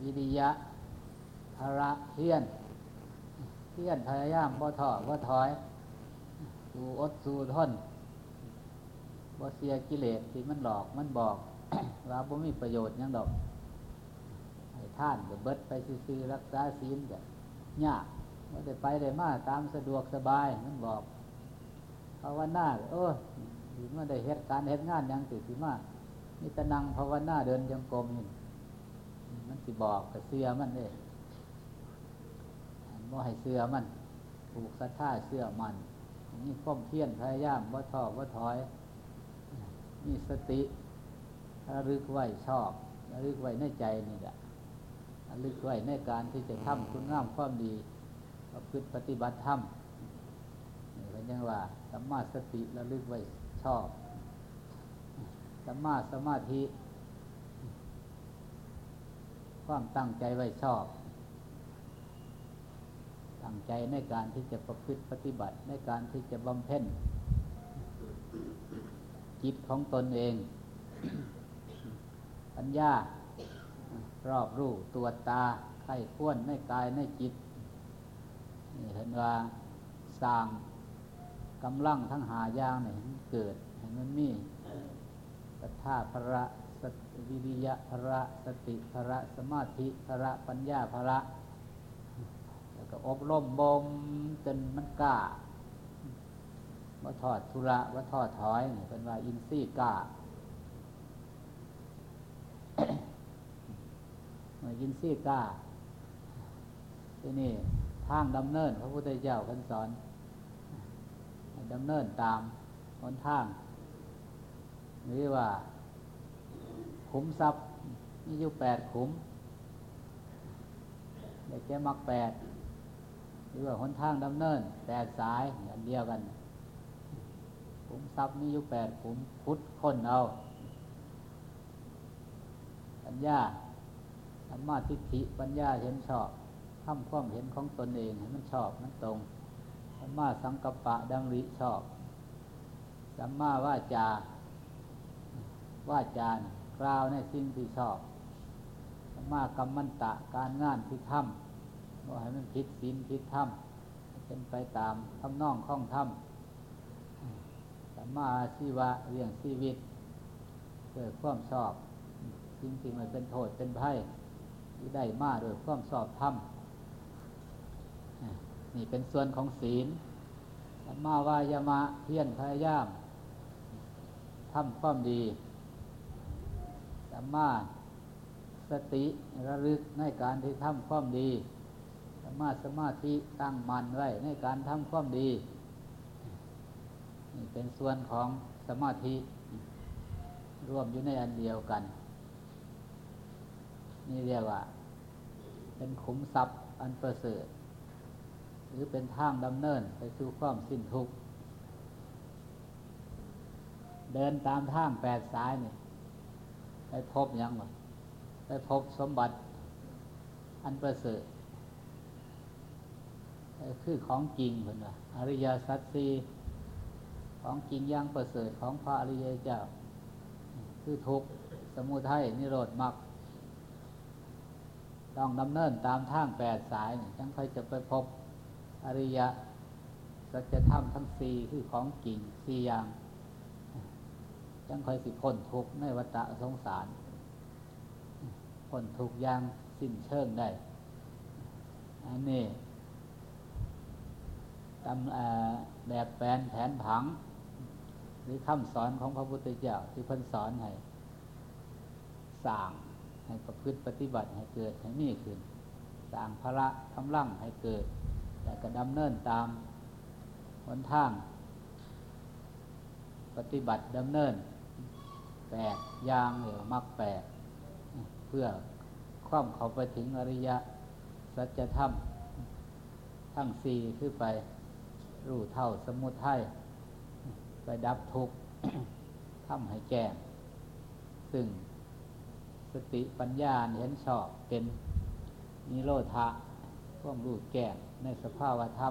วิริยะภระเพียรพยายามบ่ท้อบ่ถอยสู้อดสู้ทนบ่เสียกิเลสที่มันหลอกมันบอก ว่าบ่มีประโยชน์หยังดอกให้ท่านก็เบิดไปซื่อๆรักษาศีลก็ยากบ่ได้ไปได้มาตามสะดวกสบายมันบอกภาวนาสิมาได้เฮ็ดการเฮ็ดงานหยังสิมามีแต่นั่งภาวนาเดินจงกรมนี่มันสิบอกก็เชื่อมันเด้บ่ให้เชื่อมันผูกศรัทธาเชื่อมันมีความเพียรพยายามบ่ท้อบ่ถอยมีสติระลึกไว้ชอบระลึกไว้ในใจนี่แหละระลึกไว้ในการที่จะทำคุณงามความดีประพฤติปฏิบัติธรรมนี่เป็นอย่างว่าสัมมาสติระลึกไว้ชอบสัมมาสมาธิความตั้งใจไว้ชอบตั้งใจในการที่จะประพฤติปฏิบัติในการที่จะบำเพ็ญจิตของตนเอง ปัญญารอบรู้ตรวจตาไข้ควรในกายในจิตนี่เห็นว่าสร้างกำลังทั้ง5อย่างนี่เกิดให้มันมีศรัทธาภระวิริยะภระสติภระสมาธิภระปัญญาภระแล้วก็อบรมบ่มจนมันกล้าว่าทอดทุระว่าทอดถอยนี่เป็นว่าอินทรีย์กล้า เมื่ออินทรีย์กล้าที่นี่ทางดำเนินพระพุทธเจ้าท่านสอนดำเนินตามหนทางหรือว่าขุมทรัพย์มีอยู่8ขุมได้แก่มรรค8หรือว่าหนทางดำเนิน8สายอันเดียวกันขุมทรัพย์มีอยู่8ขุมพุทธค้นเอาปัญญาสัมมาทิฏฐิปัญญาเห็นชอบทำความเห็นของตนเองให้มันชอบมันตรงสัมมาสังกัปปะดำริชอบสัมมาวาจากล่าวในสิ่งที่ชอบสัมมากัมมันตะการงานที่ทำบ่ให้มันผิดศีลผิดธรรมเป็นไปตามทำนองของธรรมสัมมาอาชีวะเรื่องชีวิตเกิดความชอบสิ่งที่มันเป็นโทษเป็นภัยที่ได้มาโดยความชอบธรรมนี่เป็นส่วนของศีลสัมมาวายามะเพียรพยายามทำความดีสัมมาสติระลึกในการที่ทำความดีสัมมาสมาธิตั้งมั่นไว้ในการทำความดีนี่เป็นส่วนของสมาธิรวมอยู่ในอันเดียวกันนี่เรียกว่าเป็นขุมทรัพย์อันประเสริฐหรือเป็นทางดำเนินไปสู่ความสิ้นทุกข์เดินตามทาง8สายนี่ไปพบหยังวะไปพบสมบัติอันประเสริฐคือของจริงเหมือนว่าอริยสัจสี่ของจริงอย่างประเสริฐของพระอริยเจ้าคือทุกข์สมุทัยนิโรธมรรคต้องดำเนินตามทาง8สายนี่จังค่อยจะไปพบอริยสัจธรรมทั้ง4คือของจริง4อย่างจังค่อยสิพ้นทุกข์ในวัฏสงสารพ้นทุกข์อย่างสิ้นเชิงได้อันนี้ตามแบบแผนผังหรือคำสอนของพระพุทธเจ้าที่เพิ่นสอนให้สร้างให้ประพฤติปฏิบัติให้เกิดให้มีขึ้นสร้างพละกำลังให้เกิดแต่ก็ดำเนินตามหนทางปฏิบัติดำเนิน8อย่างหรือมรรค8เพื่อความเข้าไปถึงอริยสัจธรรมทั้ง4คือไปรู้เท่าสมุทัยไปดับทุกข์ ทำให้แจ้งซึ่งสติปัญญาเห็นชอบเป็นนิโรธะความรู้แจ้งในสภาวธรรม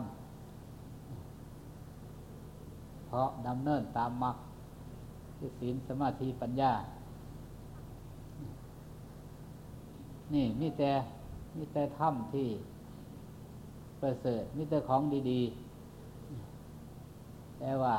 เพราะดำเนินตามมรรคคือศีลสมาธิปัญญานี่มีแต่ถ้ำที่ประเสริฐมีแต่ของดีๆแต่ว่า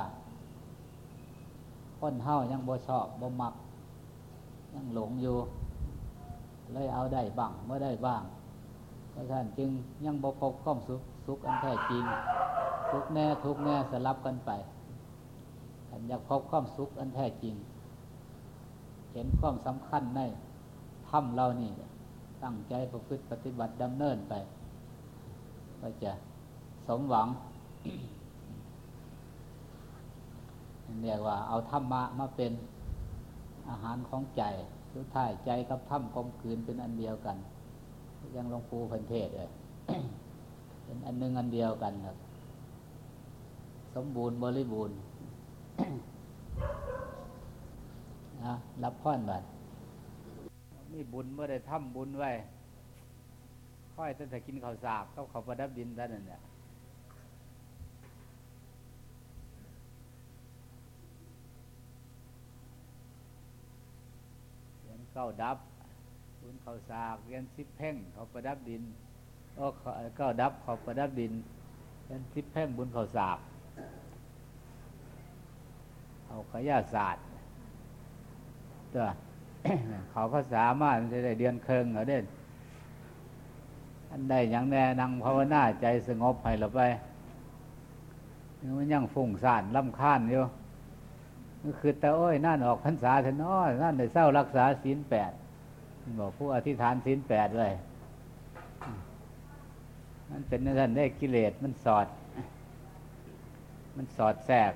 คนเฮายังบ่ชอบบ่มักยังหลงอยู่เลยเอาได้บ้างบ่ได้บ้างเพราะฉะนั้นจึงยังบ่พบความสุขอันแท้จริงสุขแน่ทุกข์แน่สลับกันไปถ้าอยากพบความสุขอันแท้จริงเห็นความสำคัญในธรรมเรานี่ตั้งใจประพฤติปฏิบัติดำเนินไปก็จะสมหวัง เรียกว่าเอาธรรมะมาเป็นอาหารของใจสุดท้ายใจกับธรรมกลมกลืนเป็นอันเดียวกันยังหลวงปู่เพิ่นเทศน์เลย เป็นอันหนึ่งอันเดียวกันครับสมบูรณ์บริบูรณ์ นะรับพรบัดมีบุญเมื่อได้ทำบุญไว้ค่อยตั้งแต่กินข้าวสากก็ข้าวประดับดินท่านนั่นเนี่ยเรียนเก้าดับบุญข้าวสากเรียน10 แพ่งข้าวประดับดินเก้าดับข้าวประดับดินเรียน10 แพ่งบุญข้าวสากเอาขยะศาสตร์ตัว เขาภาษามารถจะได้เดือนเคิงเหรอเด่นอันใดอย่างแน่นั่งภาวนาใจสงบให้เราไปมันยังฟุ้งซ่านรำคาญอยู่ก็คือแต่โอ้ยนั่นออกพรรษาเถอะน้อยนั่นได้เศร้ารักษาศีล 8บอกผู้อธิษฐานศีล 8เลยมันเป็นนั่นได้กิเลสมันสอดแทรก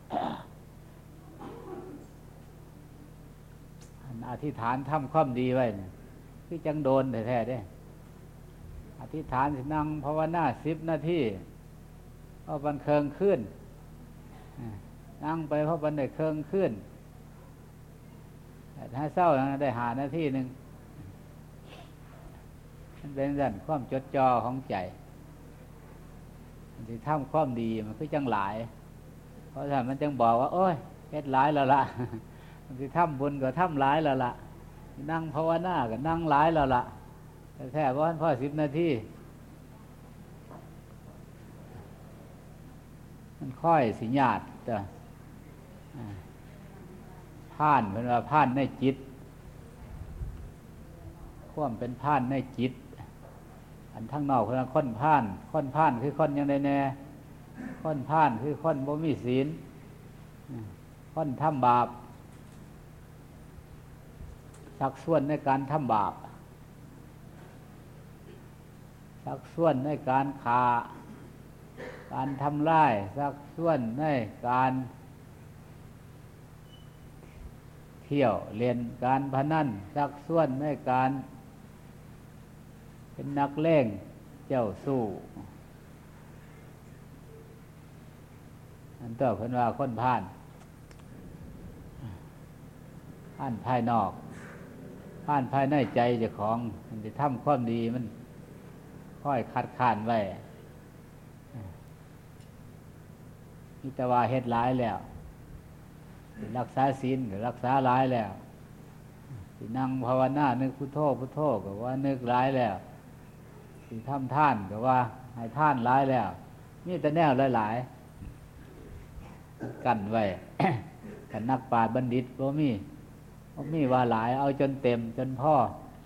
อธิษฐานทำความดีไว้คือจังโดนแท้ๆเด้อธิษฐานสินั่งภาวนา10 นาทีพอบันเคิงขึ้นนั่งไปพอบันได้เคิงขึ้นถ้าเศร้าได้5 นาทีนึงมันเป็นเรื่องความจดจ่อของใจมันสิทำความดีมันคือจังหลายเพราะฉะนั้นมันจึงบอกว่าโอ้ยเฮ็ดหลายแล้วล่ะมันสิทำบุญก็ทำหลายแล้วล่ะนั่งภาวนาก็นั่งหลายแล้วล่ะแต่แท้ว่าพ่อ10 นาทีมันค่อยสิญาติแต่ผ่านเป็นว่าผ่านในจิตความเป็นผ่านในจิตอันทั้งนอกคือคนผ่านคือคนยังได้แน่คนผ่านคือคนบ่มีศีลคนทำบาปสักส่วนในการทำบาปสักส่วนในการฆ่าการทำลายสักส่วนในการเที่ยวเล่นการพนันสักส่วนในการเป็นนักเลงเจ้าสู้อันต่อเพิ่นว่าคนผ่านภายนอกผ่านภายในใจเจ้าของมันจะทำความดีมันค่อยคัดค้านไว้มีแต่ว่าเฮ็ดหลายแล้วรักษาศีลก็รักษาหลายแล้วสินั่งภาวนานึกพุทโธพุทโธก็ว่านึกหลายแล้วสิทำทานก็ว่าให้ทานหลายแล้วมีแต่แนวหลายๆกั้นไว้ กันนักปราชญ์บัณฑิตบ่มีว่าหลายเอาจนเต็มจนพ่อ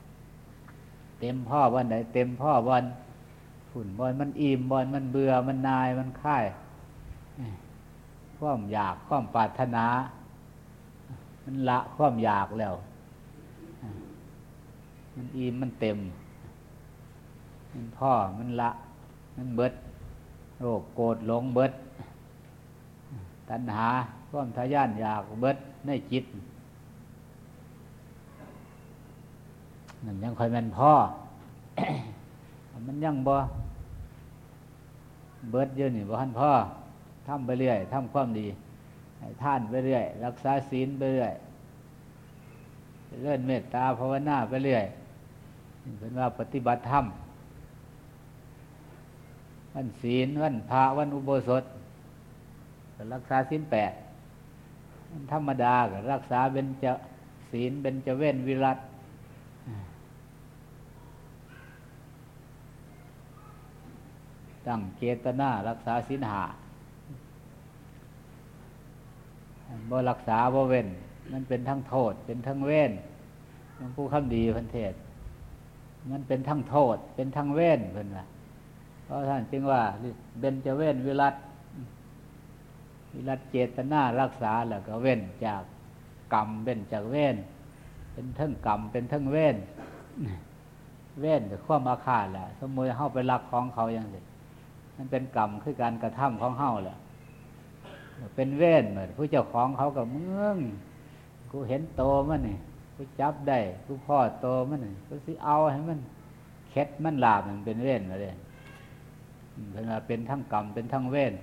วันไหนเต็มพ่อวันฝุ่นบอนมันอิ่มบอนมันเบื่อมันนายมันค่ายความอยากความปรารถนามันละความอยากแล้วมันอิ่มมันเต็มมันพ่อมันละมันเบิดโรคโกรธหลงเบิดตัณหาความทะยานอยากเบิดในจิตนั่นยังค่อยแม่นพ่อ มันยังบ่เบิดเยอะนี่บ่ทันพ่อทำไปเรื่อยทำความดีให้ทานไปเรื่อยรักษาศีลไปเรื่อยเลื่อนเมตตาภาวนาไปเรื่อยเป็นว่าปฏิบัติธรรมวันศีลวันพระวันอุโบสถก็รักษาศีล 8วันธรรมดาก็รักษาเบญจศีลเบญจเวรวิรัติตั้งเจตนารักษาศีล 5บ่รักษาบ่เว้นมันเป็นทั้งโทษเป็นทั้งเว้นหลวงปู่คำดีเพิ่นเทศน์มันเป็นทั้งโทษเป็นทั้งเว้นเพิ่นว่าเพราะท่านจึงว่าเบญจเว้นวิรัตเจตนารักษาแล้วก็เว้นจากกรรมเว้นจากเว้นเป็นทั้งกรรมเป็นทั้งเว้นเว้นคือความอาฆาตแหละสมมุติเฮาไปรักของเขาอย่างนี้มันเป็นกรรมคือการกระทำของเฮาแหละเป็นเว้นเหมือนผู้เจ้าของเขากับเมืองกูเห็นโตมันนี่กูจับได้กูพ่อโตมันนี่กูสิเอาให้มันเข็ดมันลาบมันเป็นเว้นมาเลยเป็นทั้งกรรมเป็นทั้งเว้น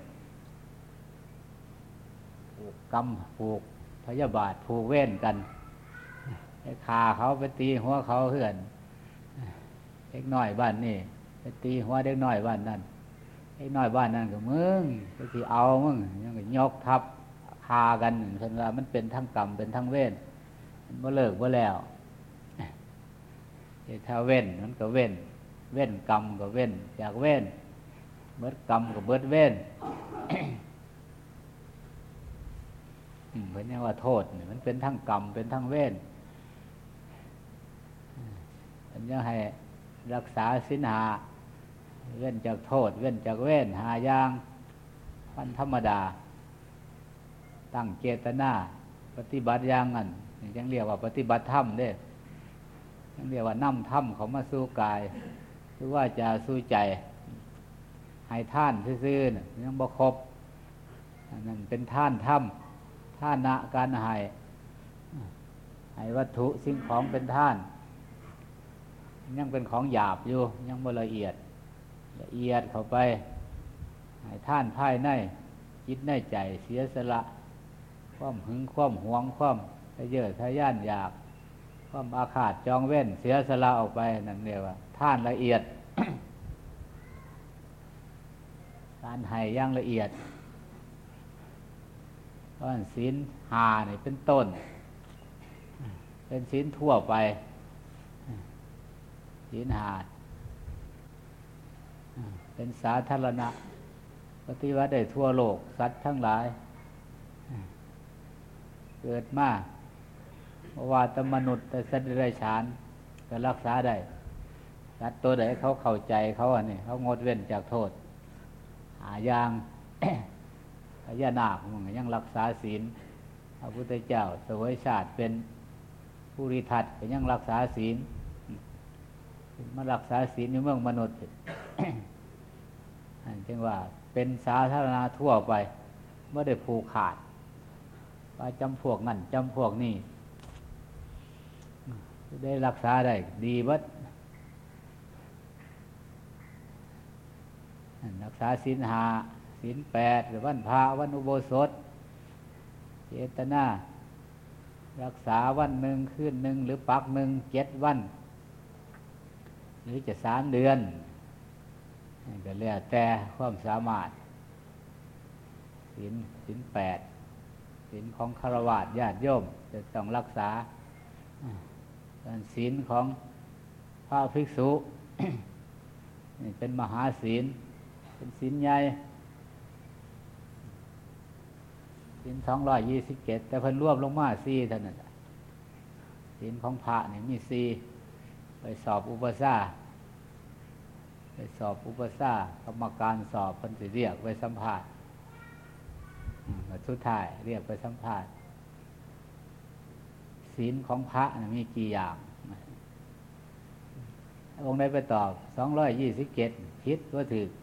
ผูกกรรมผูกพยาบาทผูกเว้นกันให้ฆ่าเขาไปตีหัวเขาเพื่อนเด็กน้อยบ้านนี่ไปตีหัวเด็กน้อยบ้านนั่นเด็กน้อยบ้านนั่นก็มึงไปสิเอามึงยังก็ยกทับฆ่ากันเพิ่นว่ามันเป็นทั้งกรรมเป็นทั้งเว้นมันบ่เลิกบ่แล้วถ้าเว้นมันก็เว้นกรรมก็เว้นจากเว้นเบิดกรรมก็เบิดเว้นเพิ่นว่าโทษมันเป็นทั้งกรรมเป็นทั้งเว้นมันยังให้รักษาศีล 5เว้นจากโทษเว้นจากเว้น5อย่างมันธรรมดาตั้งเจตนาปฏิบัติอย่างนั้นยังเรียกว่าปฏิบัติธรรมเด้ยังเรียกว่านำธรรมเขามาสู่กายหรือว่าจะสู่ใจให้ท่านซื่อๆยังบ่ครบนั่นเป็นท่านธรรมท่านะการให้วัตถุสิ่งของเป็นท่านยังเป็นของหยาบอยู่ยังบ่ละเอียดเข้าไปให้ท่านภายในจิตในใจเสียสละความหึงความหวงความทะเยอทะยานอยากความอาฆาตจองเว้นเสียสละออกไปนั่นเรียกว่าท่านละเอียด การให้อย่างละเอียดเพราะศีล 5นี่เป็นต้นเป็นศีลทั่วไปศีล 5เป็นสาธารณะปฏิบัติได้ทั่วโลกสัตว์ทั้งหลายเกิดมาว่าแต่มนุษย์แต่สัตว์เดรัจฉานก็รักษาได้สัตว์ตัวใดเขาเข้าใจเขาเนี่ยเขางดเว้นจากโทษอย่าง พญานาคมันยังรักษาศีลพระพุทธเจ้าเสวยชาติเป็นผู้ริทัตก็ยังรักษาศีลมารักษาศีลในเมืองมนุษย์ จึงว่าเป็นสาธารณะทั่วไปไม่ได้ผูกขาดว่าจำพวกนั่นจำพวกนี้ได้รักษาได้ดีบัดรักษาศีล 5ศีล 8หรือวันพระวันอุโบสถเจตนารักษาวันหนึ่งคืนหนึ่งหรือปักหนึ่ง7 วันหรือจะ3 เดือนก็แล้วแต่ความสามารถศีล 8ศีลของฆราวาสญาติโยมจะต้องรักษาศีลของพระภิกษุ นี่เป็นมหาศีลเป็นศีลใหญ่ศีล227แต่เพิ่นรวบลงมา4เท่านั้นศีลของพระนี่มี4ไปสอบอุปสากรรมการสอบเพิ่นสิเรียกไปสัมภาษณ์สุดท้ายเรียกไปสัมภาษณ์ศีลของพระมีกี่อย่างองค์ใดไปตอบ227ผิดก็ถูก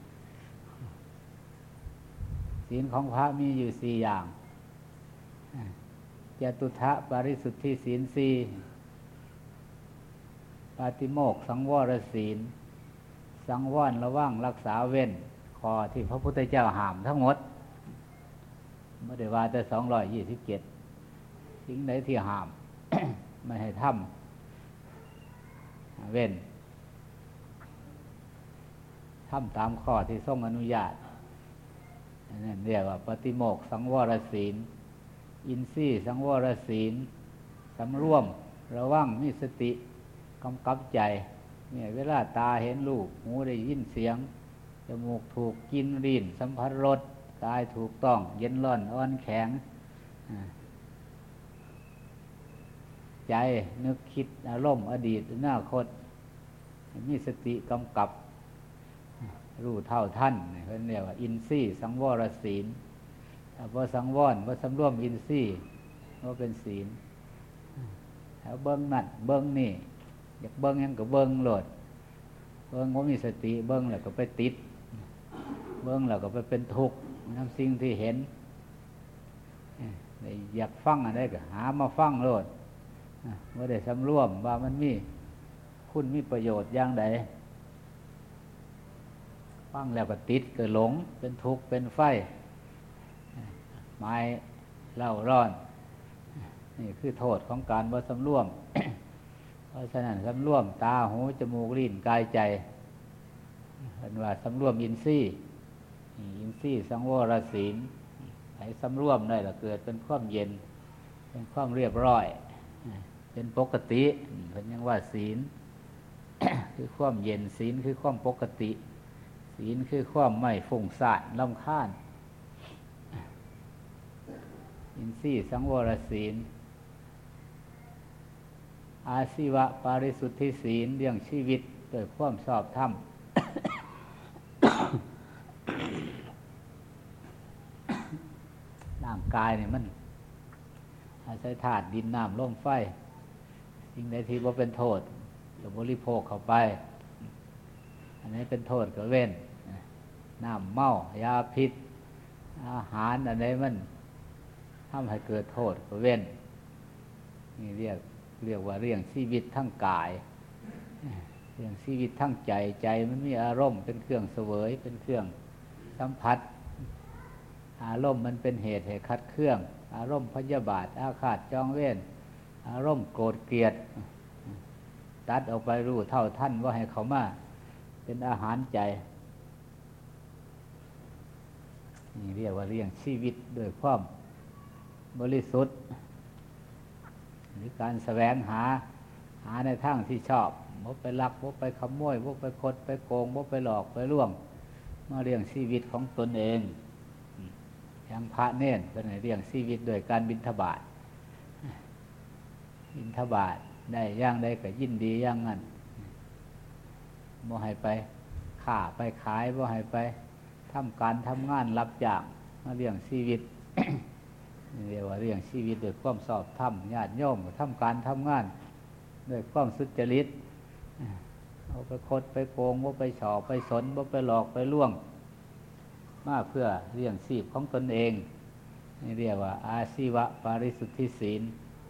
ศีลของพระมีอยู่4 อย่างจตุทะปาริสุทธิศีล 4ปาติโมกข์สังวรศีลสังวรระวังรักษาเว้นข้อที่พระพุทธเจ้าห้ามทั้งหมดไม่ได้ว่าแต่227สิ่งใดที่ห้าม ไม่ให้ทำเว้นทำตามข้อที่ทรงอนุญาตนั่นเรียกว่าปฏิโมกข์สังวรศีลอินทรีย์สังวรศีลสำรวมระวังมีสติกำกับใจเนี่ยเวลาตาเห็นรูปหูได้ยินเสียงจมูกถูกกินลิ้นสัมผัสรสกายถูกต้องเย็นร้อนอ่อนแข็งใจนึกคิดอารมณ์อดีตอนาคตมีสติกำกับรู้เท่าทันเขาเรียกว่าอินทรีย์สังวรศีลถ้าบ่สังวรบ่สำรวมอินทรีย์ก็เป็นศีลถ้าเบิ่งนั่นเบิ่งนี่อยากเบิ่งหยังก็เบิ่งโลดเบิ่งบ่มีสติเบิ่งแล้วก็ไปติดเบิ่งแล้วก็ไปเป็นทุกข์นำสิ่งที่เห็นอยากฟังอะไรก็หามาฟังโลดบ่ได้สำรวมว่ามันมีคุณมีประโยชน์อย่างใดฟังแล้วก็ติดก็หลงเป็นทุกข์เป็นไฟไม้เล่าร้อนนี่คือโทษของการบ่สำรวม เพราะฉะนั้นสำรวมตาหูจมูกลิ้นกายใจเป็นว่าสำรวมอินทรีย์อินทรีย์สังวรศีลให้สำรวมได้ละเกิดเป็นความเย็นเป็นความเรียบร้อยเป็นปกติเป็นยังว่าศีล คือความเย็นศีลคือความปกติศีลคือความไม่ฟุ้งซ่านรำคาญอินทรีย์สังวรศีลอาชีวะปาริสุทธิศีลเรื่องชีวิตโดยความชอบธรรม ร่างกายเนี่ยมันอาศัยธาตุดินน้ำลมไฟสิ่งใดที่บ่เป็นโทษก็บริโภคเข้าไปอันนี้เป็นโทษก็เว้นน้ำเมายาพิษอาหารอันใดมันทำให้เกิดโทษก็เว้นนี่เรียกว่าเรื่องชีวิตทั้งกายเรื่องชีวิตทั้งใจใจมันมีอารมณ์เป็นเครื่องเสวยเป็นเครื่องสัมผัสอารมณ์มันเป็นเหตุให้คัดเครื่องอารมณ์พยาบาทอาฆาตจองเวรอารมณ์โกรธเกลียดตัดออกไปรู้เท่าทันว่าให้เขามาเป็นอาหารใจนี่เรียกว่าเรื่องชีวิตโดยความบริสุทธิ์หรือการแสวงหาในทางที่ชอบบ่ไปลักบ่ไปขโมยบ่ไปคดไปโกงบ่ไปหลอกไปล่วงมาเรื่องชีวิตของตนเองอย่างพระเนรเป็นเรื่องชีวิตโดยการบิณฑบาตได้อย่างใดก็ยินดีอย่างนั้นบ่ให้ไปค้าไปขายบ่ให้ไปทำการทำงานรับจ้างมาเรื่องชีวิต เรียกว่าเรื่องชีวิตโดยความชอบธรรมญาติโยมทำการทำงานโดยความสุจริตเอาไปคดไปโกงบ่ไปฉอกไปสนบ่ไปหลอกไปล่วงมาเพื่อเรื่องชีพของตนเองนี่เรียกว่าอาชีวะปาริสุทธิศีล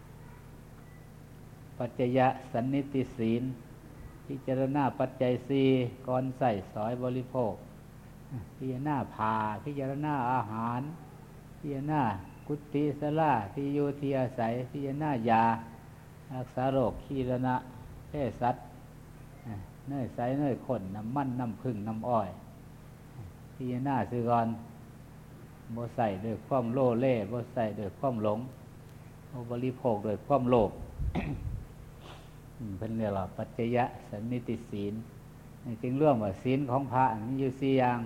ปัจจยสันนิติศีลพิจารณาปัจจัยสี่ก่อนใส่สอยบริโภคพิจารณาผ่าพิจารณาอาหารพิจารณากุฏิศาลาที่อยู่ที่อาศัยพิจารณายารักษาโรคขีรณะเภสัชเนยใสเนยข้นน้ำมันน้ำผึ้งน้ำอ้อยพิจารณาซื่อก่อนบ่ใส่ด้วยความโลเล่บ่ใส่ด้วยความหลงบ่บริโภคด้วยความโลภ เป็นเรียกว่าปัจจยสันนิติศีลจึงร่วมว่าศีลของพระมีอยู่สี่อย่าง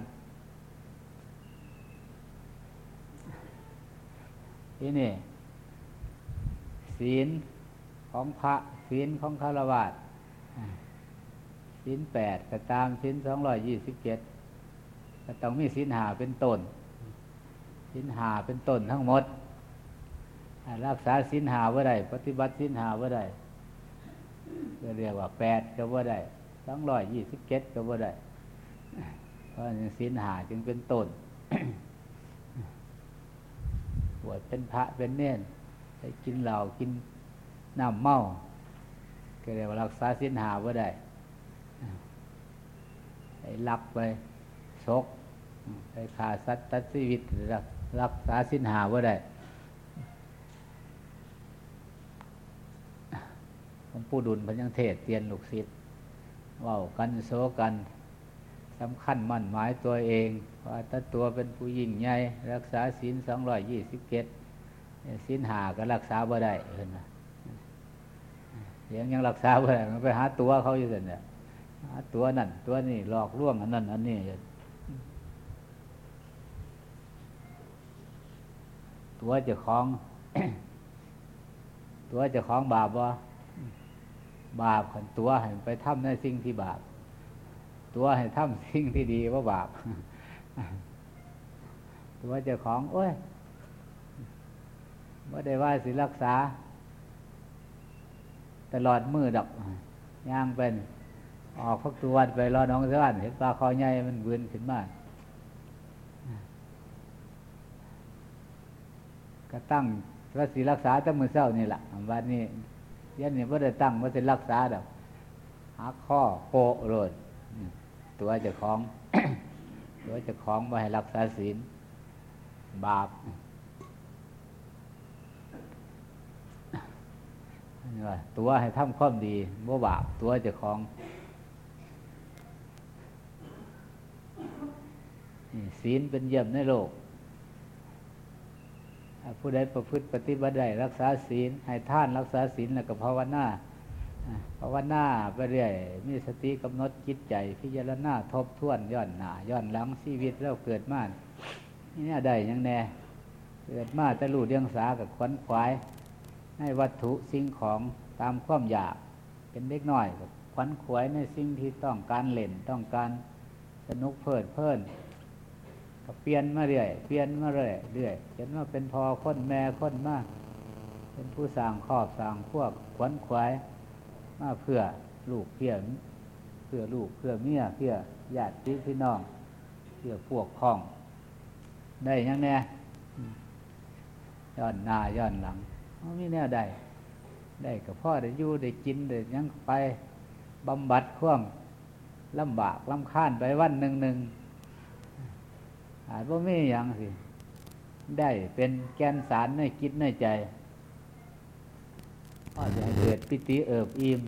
ที่นี่ศีลของพระศีลของฆราวาสศีล8ก็ตามศีล227ก็ต้องมีศีล5เป็นต้นศีล5เป็นต้นทั้งหมดรักษาศีล5บ่ได้ปฏิบัติศีล5บ่ได้ก็เรียกว่า8ก็บ่ได้227ก็บ่ได้เพราะศีล5จึงเป็นต้น บวชเป็นพระเป็นเณรไปกินเหล้ากินน้ำเมาก็เรียกว่ารักษาศีล5บ่ได้ไปลักไปชกไปฆ่าสัตว์ตัดชีวิตรักษาศีล5บ่ได้หลวงปู่ดุลพระยังเทศเตียนลูกศิษย์เว้ากันโซกันสำคัญมั่นหมายตัวเองว่าถ้าตัวเป็นผู้ยิ่งใหญ่รักษาศีล227ศีล5ก็รักษาบ่ได้เห็นมั้ยยังรักษาบ่ได้มันไปหาตัวเขาอยู่ซั่นน่ะหาตัวนั่นตัวนี้หลอกลวงอันนั้นอันนี้ตัวเจ้าของ ตัวเจ้าของบาปบ่บาปขันตัวให้ไปทำในสิ่งที่บาปตัวให้ทำสิ่งที่ดีว่าบาป ตัวเจ้าของโอ้ยไม่ได้ว่าสิรักษาตลอดมือดอกย่างเป็นออกพักตัวไปรอน้องเสือเห็นปลาคอใหญ่มันวืนขึ้นมาก็ตั้งว่าสิรักษาตั้งมือเศร้านี่แหละวันนี้ยันนี่ไม่ได้ตั้งว่าสิรักษาดอกหาข้อโปะโรดตัวเจ้าของ ตัวเจ้าของไม่ให้รักษาศีลบาปตัวให้ทำความดีบ่บาปตัวเจ้าของศีลเป็นเยี่ยมในโลกผู้ใดประพฤติปฏิบัติได้รักษาศีลให้ทานรักษาศีลแล้วก็ภาวนาไปเรื่อยมีสติกำหนดจิตใจพิจารณาทบทวนย้อนหน้าย้อนหลังชีวิตแล้วเกิดมานี่ได้ยังแน่เกิดมาแต่รู้เดียงสากับขวนขวายให้วัตถุสิ่งของตามความอยากเป็นเล็กน้อยกับขวนขวายในสิ่งที่ต้องการเล่นต้องการสนุกเพลิดเพลินก็เปลี่ยนมาเรื่อยเห็นว่าเป็นพอคนแม่คนมากเป็นผู้สร้างครอบสร้างพวกขวนขวายมาเพื่อลูกเพื่อลูกเพื่อเมียเพื่อญาติพี่น้องเพื่อพวกพ้องได้ยังแน่ย้อนหน้าย้อนหลังไม่แน่ได้กับพ่อได้อยู่ได้กินได้ยังไปบำบัดความลำบากลำคาญไปวันหนึ่งอาจว่าไม่อย่างสิได้เป็นแกนสารในจิตในใจพ่อจะให้เกิดปิติเอิบอิ่ม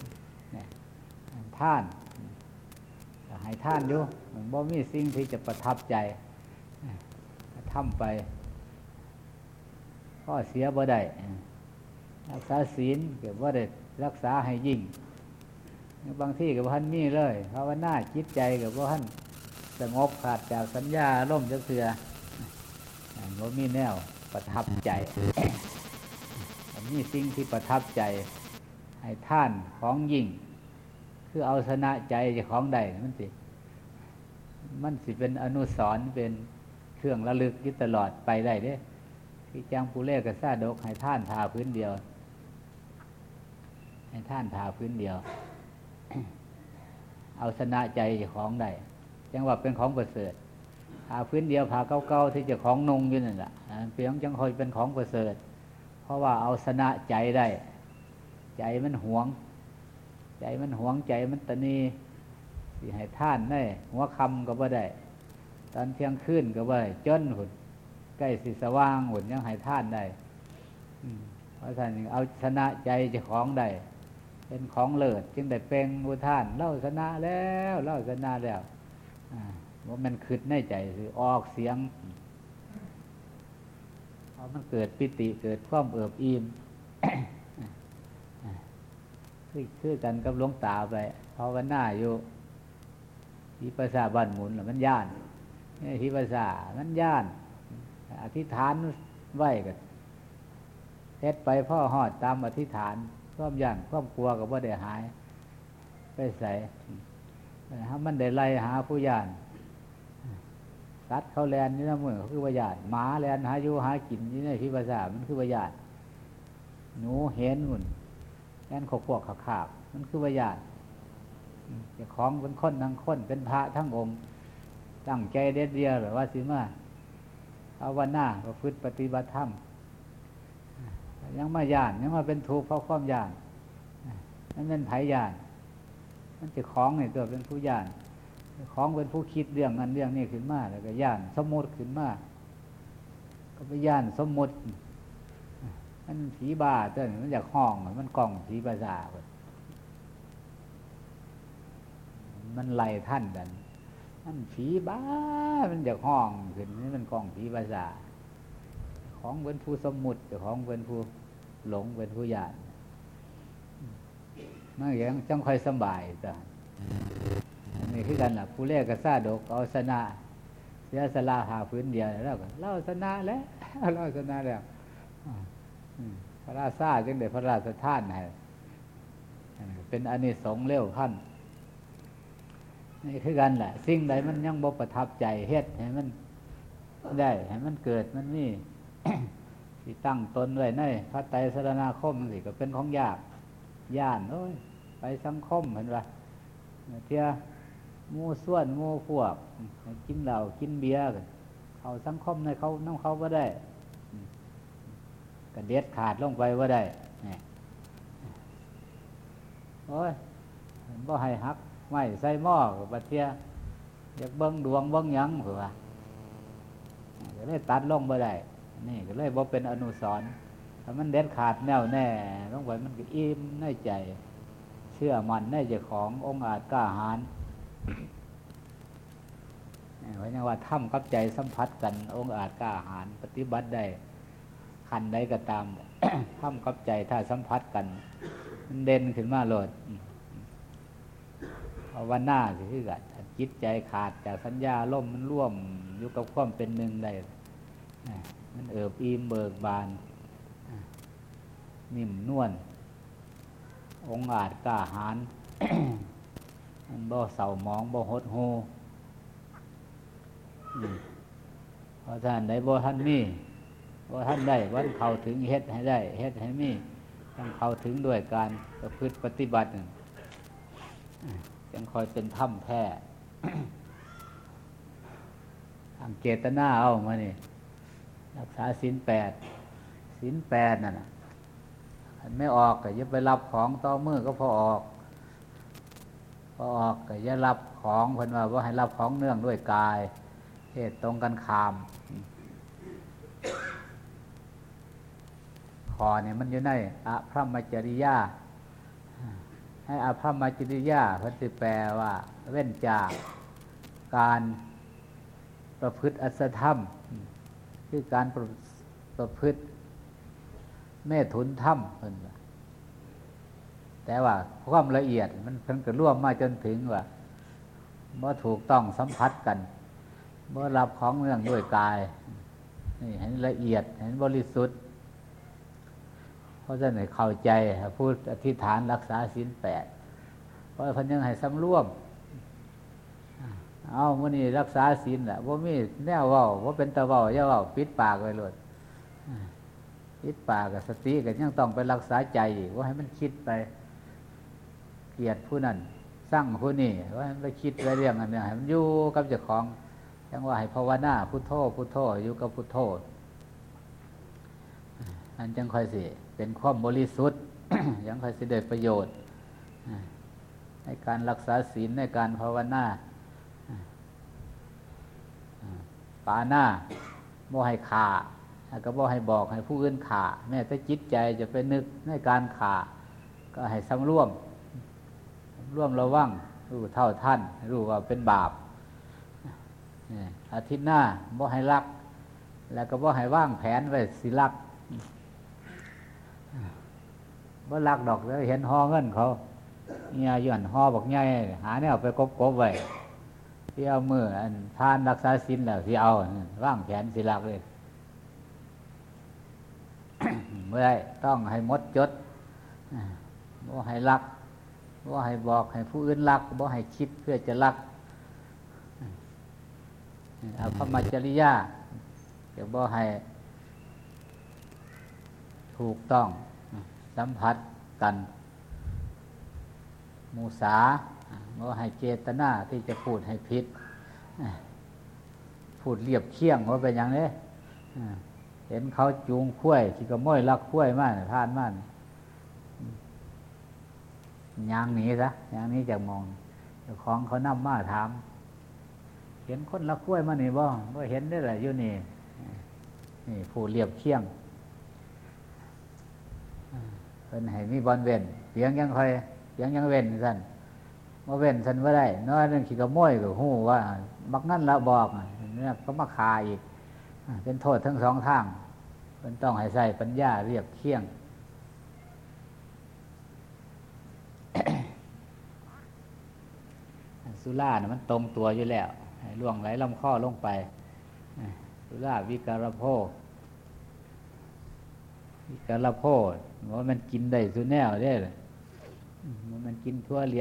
ท่านให้ท่านอยู่มันบ่มีสิ่งที่จะประทับใจทำไปพ่อเสียบ่ได้รักษาศีลเก็บว่าได้รักษาให้ยิ่งบางที่กับท่านมีเลยภาวนาจิตใจกับว่าท่านสงบขาดจากสัญญาล่มจักเสือบ่มีแนวประทับใจ นี่สิ่งที่ประทับใจให้ท่านของยิ่งคือเอาชนะใจของใดมันสิเป็นอนุสรณ์เป็นเครื่องระลึกยึดตลอดไปได้เด้ที่จังปูเล่กับซาดกให้ท่านทาพื้นเดียวให้ท่านทาพื้นเดียว เอาชนะใจของใดจังว่าเป็นของประเสริฐทาพื้นเดียวผ่าเก่าๆที่จะของนงอยู่นั่นแหละเพียงจังคอยเป็นของประเสริฐเพราะว่าเอาชนะใจได้ใจมันหวงใจมันตนีสิให้ท่านได้หัวค่ำก็บ่ได้ตอนเที่ยงคืนก็บ่ได้จนหุ่นใกล้สิสว่างหุ่นยังให้ท่านได้เพราะท่านเอาชนะใจเจ้าของได้เป็นของเลิศจึงได้เป็นอุทานเล่าชนะแล้วว่ามันขึ้นในใจคือออกเสียงพอมันเกิดปิติเกิดความเอิบอิ่ม คือกันกับหลวงตาไปภาวนาอยู่ที่ภาษาบ้านหมุนหรือมันย่านที่ภาษามันย่านอธิษฐานไหวกันเฮ็ดไปพ่อหอดตามอธิษฐานความย่านความกลัวกับว่าได้หายไปใส่ถ้ามันได้ไล่หาผู้ย่านสัตว์เขาแลนนี่นะมือเขาคือว่าย่านหมาแลนหาอยู่หากินนี่ในที่ภาษามันคือว่าย่านหนูเห็นหุ่นแลนขวกขาบมันคือว่าย่านจะคล้องเป็นคนทั้งคนเป็นพระทั้งองค์ตั้งใจเด็ดเดียวหรือว่าสิมาภาวนาประพฤติปฏิบัติธรรมยังมาย่านยังมาเป็นทุกข์เพราะความย่านนั่นเป็นไผย่านมันจะคล้องในตัวเป็นผู้ย่านคล้องเป็นผู้คิดเรื่องนั้นเรื่องนี้ขึ้นมาแล้วก็ย่านสมมติขึ้นมาก็ไปย่านสมมติมันผีบ้าเต้นมันอยากห้องมันกล่องผีภาษามันไล่ท่านกันมันผีบ้ามันอยากห้องขึ้นนี่มันกล่องผีภาษาของเป็นผู้สมมุติของเป็นผู้หลงเป็นผู้ย่านมันอย่างจังค่อยสบายจ้ะนี่คือกันล่ะผู้เล่กับซาดกเอาชนะเสียสละหาพื้นเดียวแล้วก็เล่าชนะแล้วเล่าชนะแล้วพระราชาจึงได้พระราชทานให้เป็นอานิสงส์เร็วขั้นนี่คือกันแหละสิ่งใดมันยังบ่ประทับใจเฮ็ดให้มันได้ให้มันเกิดมันนี่ ที่ตั้งตนไว้ในพระไตรสรณคมสิก็เป็นของยากย่านโอ้ยไปสังคมเห็นป่ะเที่ยหมู่ส่วนหมู่พวกกินเหล้ากินเบียร์กันเขาสังคมในเขาน้องเขาบ่ได้ก็เด็ดขาดลงไปบ่ได้โอ้ยบ่ให้หักไม่ใส่หม้อกับบัดเที่ยอยากเบิ่งดวงเบิ่งหยังพุ่นว่าก็เลยตัดลงบ่ได้นี่ก็เลยบ่เป็นอนุสรณ์ถ้ามันเด็ดขาดแน่วแน่ลงไปมันก็อิ่มในใจเชื่อมั่นในเจ้าขององค์อาจกล้าหาญเพราะงั้นว่าทำกับใจสัมผัสกันองค์อาจกล้าหาญปฏิบัติได้ขันใดก็ตาม ทำกับใจถ้าสัมผัสกันมันเด่นขึ้นมาโลดเอาวันหน้าสิคือกันจิตใจขาดจากสัญญาล่มมันร่วมอยู่กับความเป็นหนึ่งได้มันเอิบอิ่มเบิกบานนิ่มนวลองค์อาจกล้าหาญ มันบ่เศร้าหมองบ่หดหู่เพราะท่านใดบ่ท่านมีบ่ท่านได้วันเข้าถึงเฮ็ดให้ได้เฮ็ดให้มีต้องเข้าถึงด้วยการประพฤติปฏิบัติจึงคอยเป็นธรรมแท้ ทางเจตนาเอามานี่รักษาศีล8ศีล8นั่นน่ะอันไม่ออกก็อย่าไปรับของต่อมือก็พอออกก็อย่ารับของเพิ่นว่าบ่ให้รับของเนื่องด้วยกายเทศตรงกันข้ามขอเนี่ยมันอยู่ในอภรรมจริยาให้อภรรมจริยาเพิ่นสิแปลว่าเว้นจากการประพฤติอสัตธรรมคือการประพฤติเมถุนธรรมเพิ่นว่าแต่ว่าความละเอียดมันเพิ่นก็ร่วมมาจนถึงว่าบ่ถูกต้องสัมผัสกันบ่รับของเรื่องด้วยกายนี่เห็นละเอียดเห็นบริสุทธิ์เพราะฉะนั้นให้เข้าใจพูดอธิษฐานรักษาศีล8เพราะเพิ่นยังให้สำรวมเอามื้อนี้รักษาศีลแหละบ่มีแนวเว้าบ่เป็นตาเว้าอย่าเว้าปิดปากไว้โลดปิดปากกับสติก็ยังต้องไปรักษาใจอีกว่าให้มันคิดไปเกลียดผู้นั้นสร้างผู้นี้ว่าให้มันไปคิดไปเรื่องอันนี้ให้มันอยู่กับเจ้าของจังว่าให้ภาวนาพุทโธพุทโธอยู่กับพุทโธอันจังค่อยสิเป็นความบริสุทธิ์ ยังค่อยสิได้ประโยชน์ในการรักษาศีลในการภาวนาปานาบ่ให้ขาแล้วก็บ่ให้บอกให้ผู้อื่นขาแม้แต่จิตใจจะไปนึกในการขาก็ให้สำรวมระวังรู้เท่าทันรู้ว่าเป็นบาปอาทิตย์หน้าบ่ให้ลักแล้วก็บ่ให้วางแผนไว้สิลักบ่ลักดอกแล้วเห็นห่อเงินเขาเนี่ยย้อนห่อบักใหญ่หาแนวไปกบไว้ที่เอามืออันทานรักษาศีลแล้วที่เอาวางแผนสิลักเลย เมื่อไรต้องให้มดจดบ่ให้ลักบ่ให้บอกให้ผู้อื่นลักบ่ให้คิดเพื่อจะลักอภรรมจริยาจะบ่ให้ถูกต้องสัมผัสกันมุสาบ่ให้เจตนาที่จะพูดให้ผิดพูดเรียบเคียงว่าเป็นอย่างนี้เห็นเขาจูงข้วยที่ก็ม้อยลักข้วยมากทานมากยางหนีซะยางนี้จากมองเจ้าของเขานำมาถามเห็นคนลักข้วยมานี่บ่เห็นได้แหละอยู่นี่ผู้เรียบเคียงเป็นให้มีบอลเว้นเสียงยังค่อยเสียงยังเว้นสั่นมาเว้นสั่นว่าได้น้อยนึงขี้กระม้อยก็หู้ว่าบักนั่นละบอกเนี่ยก็มาคาอีกเป็นโทษทั้งสองทางมันต้องให้ใส่ปัญญาเรียบเคียง สุราเนี่ยมันตรงตัวอยู่แล้วให้ล่วงไหลลำคอลงไปสุราวิการโภวิการโภว่ามันกินได้สุแนวเด้มันกินทั่วเรีย